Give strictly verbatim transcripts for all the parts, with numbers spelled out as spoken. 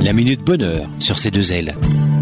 La Minute Bonheur sur C deux L.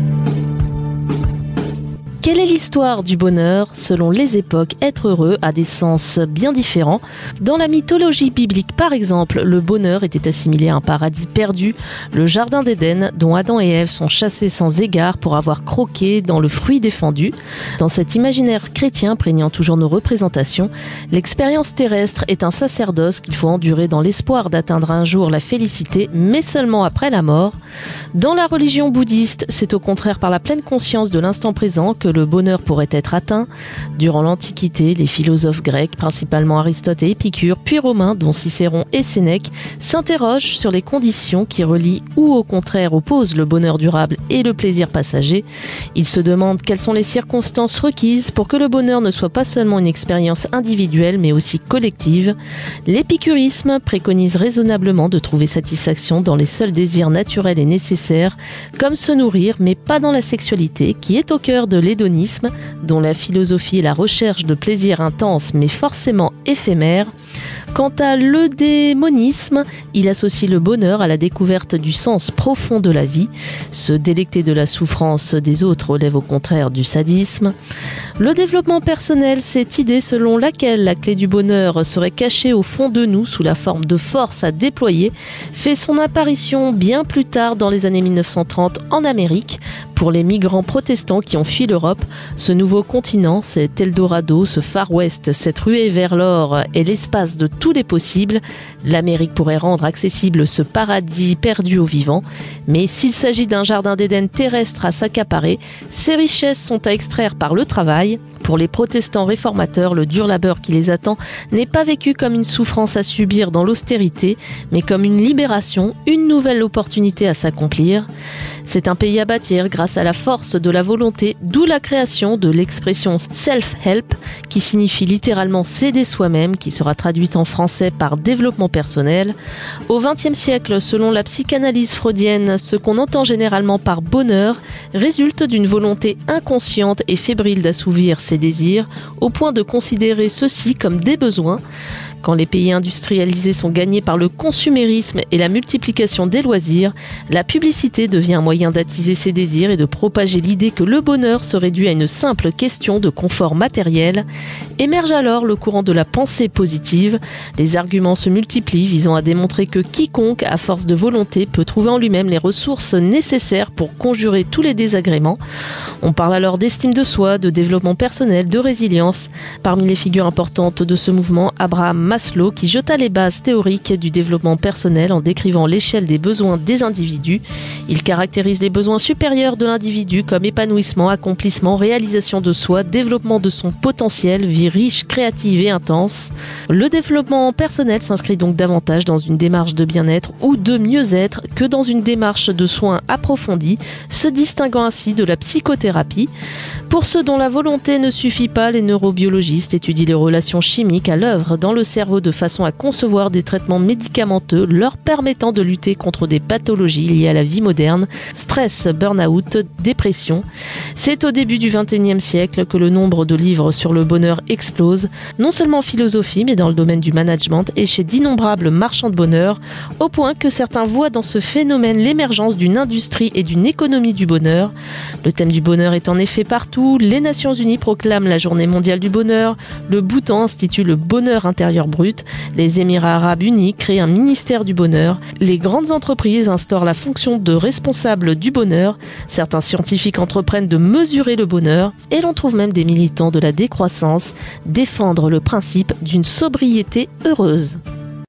Quelle est l'histoire du bonheur? Selon les époques, être heureux a des sens bien différents. Dans la mythologie biblique, par exemple, le bonheur était assimilé à un paradis perdu, le jardin d'Éden, dont Adam et Ève sont chassés sans égard pour avoir croqué dans le fruit défendu. Dans cet imaginaire chrétien prégnant toujours nos représentations, l'expérience terrestre est un sacerdoce qu'il faut endurer dans l'espoir d'atteindre un jour la félicité, mais seulement après la mort. Dans la religion bouddhiste, c'est au contraire par la pleine conscience de l'instant présent que le bonheur pourrait être atteint. Durant l'Antiquité, les philosophes grecs, principalement Aristote et Épicure, puis romains, dont Cicéron et Sénèque, s'interrogent sur les conditions qui relient ou au contraire opposent le bonheur durable et le plaisir passager. Ils se demandent quelles sont les circonstances requises pour que le bonheur ne soit pas seulement une expérience individuelle mais aussi collective. L'épicurisme préconise raisonnablement de trouver satisfaction dans les seuls désirs naturels et nécessaires, comme se nourrir, mais pas dans la sexualité, qui est au cœur de l'hédonisme, dont la philosophie est la recherche de plaisir intense mais forcément éphémère. Quant à l'eudémonisme, il associe le bonheur à la découverte du sens profond de la vie. Se délecter de la souffrance des autres relève au contraire du sadisme. Le développement personnel, cette idée selon laquelle la clé du bonheur serait cachée au fond de nous sous la forme de force à déployer, fait son apparition bien plus tard dans les années mille neuf cent trente en Amérique. Pour les migrants protestants qui ont fui l'Europe, ce nouveau continent, cet Eldorado, ce Far West, cette ruée vers l'or est l'espace de tous les possibles. L'Amérique pourrait rendre accessible ce paradis perdu aux vivants. Mais s'il s'agit d'un jardin d'Éden terrestre à s'accaparer, ces richesses sont à extraire par le travail. Pour les protestants réformateurs, le dur labeur qui les attend n'est pas vécu comme une souffrance à subir dans l'austérité, mais comme une libération, une nouvelle opportunité à s'accomplir. C'est un pays à bâtir grâce à la force de la volonté, d'où la création de l'expression self-help, qui signifie littéralement s'aider soi-même, qui sera traduite en français par développement personnel. Au vingtième siècle, selon la psychanalyse freudienne, ce qu'on entend généralement par bonheur résulte d'une volonté inconsciente et fébrile d'assouvir ses désirs, au point de considérer ceux-ci comme des besoins. Quand les pays industrialisés sont gagnés par le consumérisme et la multiplication des loisirs, la publicité devient un moyen d'attiser ses désirs et de propager l'idée que le bonheur se réduit à une simple question de confort matériel. Émerge alors le courant de la pensée positive. Les arguments se multiplient visant à démontrer que quiconque, à force de volonté, peut trouver en lui-même les ressources nécessaires pour conjurer tous les désagréments. On parle alors d'estime de soi, de développement personnel, de résilience. Parmi les figures importantes de ce mouvement, Abraham Maslow, qui jeta les bases théoriques du développement personnel en décrivant l'échelle des besoins des individus. Il caractérise les besoins supérieurs de l'individu comme épanouissement, accomplissement, réalisation de soi, développement de son potentiel, vie riche, créative et intense. Le développement personnel s'inscrit donc davantage dans une démarche de bien-être ou de mieux-être que dans une démarche de soins approfondis, se distinguant ainsi de la psychothérapie. Pour ceux dont la volonté ne suffit pas, les neurobiologistes étudient les relations chimiques à l'œuvre dans le cerveau de façon à concevoir des traitements médicamenteux leur permettant de lutter contre des pathologies liées à la vie moderne, stress, burn-out, dépression. C'est au début du vingt et unième siècle que le nombre de livres sur le bonheur explose, non seulement en philosophie mais dans le domaine du management et chez d'innombrables marchands de bonheur, au point que certains voient dans ce phénomène l'émergence d'une industrie et d'une économie du bonheur. Le thème du bonheur est en effet partout. Les Nations Unies proclament la Journée mondiale du bonheur, le Bhoutan institue le bonheur intérieur brut, les Émirats arabes unis créent un ministère du bonheur, les grandes entreprises instaurent la fonction de responsable du bonheur, certains scientifiques entreprennent de mesurer le bonheur, et l'on trouve même des militants de la décroissance défendre le principe d'une sobriété heureuse.